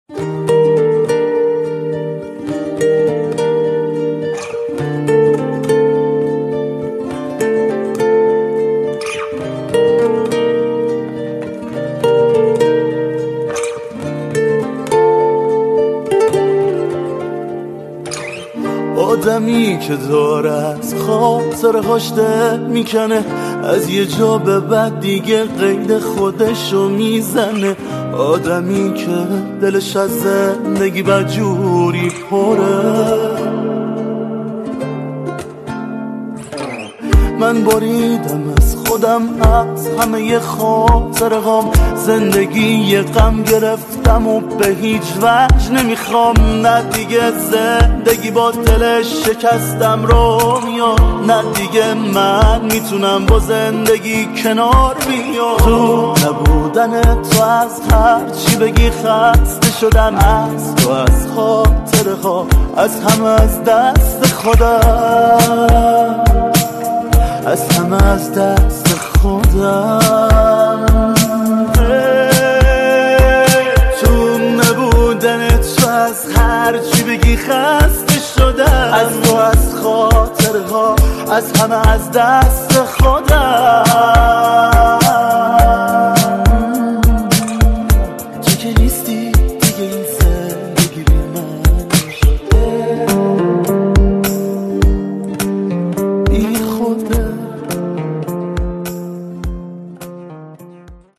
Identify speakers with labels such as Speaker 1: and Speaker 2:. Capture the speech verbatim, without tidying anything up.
Speaker 1: آدمی که داره از خاطرهاش دل میکنه، از یه جا به بعد دیگه قید خودشو میزنه. آدمی که دلش از زندگی بدجوری پره. من بریدم از خودم از همه خاطرهام، زندگی یه غم گرفتم و به هیچ وجه نمیخوام. نه دیگه زندگی با دلش شکستم رو میاد، نه دیگه من میتونم با زندگی کنار بیام. تو نبودن تو از هر چی بگی خسته شدم، از تو، از خاطره ها، از همه، از دست خودم، از همه، از دست خودم. تو نبودن تو از هر چی بگی خسته شدم، از تو، از خاطرها، از همه، از دست خودم.